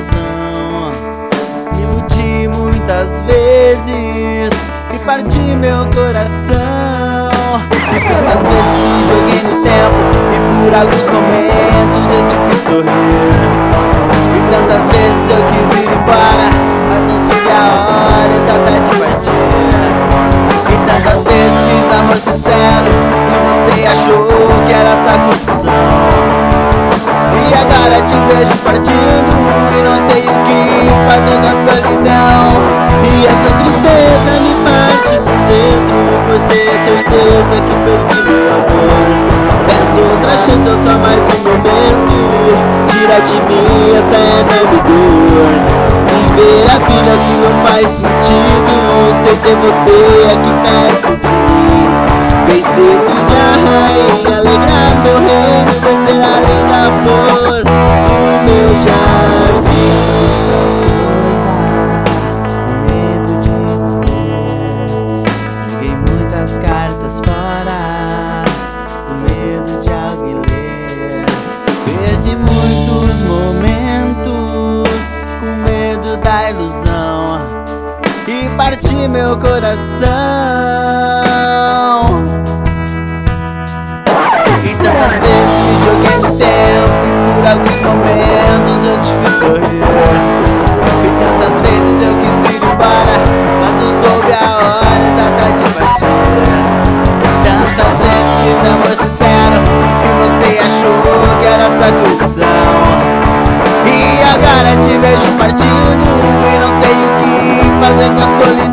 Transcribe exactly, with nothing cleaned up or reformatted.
ilusão. Me iludi muitas vezes e parti meu coração. E quantas vezes me joguei no tempo e por alguns momentos eu te fiz sorrir. E tantas vezes eu quis ir embora, mas não soube a hora exata de partir. E tantas vezes fiz amor sincero e você achou que era essa curtição. E agora te vejo partindo e não sei o que fazer com a solidão. E essa tristeza me parte por dentro, pois tenho certeza que perdi meu amor. Peço outra chance ou só mais um momento, tira de mim essa enorme dor. Viver a vida assim não faz sentido sem ter você aqui perto de mim. Vem ser minha rainha, alegrar meu reino, descer além da flor do meu jardim. Medo de dizer, joguei muitas cartas fora, com medo de alguém ler. Perdi muitos momentos, com medo da ilusão, e parti meu coração. E tantas vezes me joguei no tempo e por alguns momentos eu te fiz sorrir. E tantas vezes eu quis ir embora, mas não soube a hora exata de partir. Tantas vezes fiz amor sincero e você achou que era essa curtição. E agora te vejo partindo e não sei o que fazer com a solidão.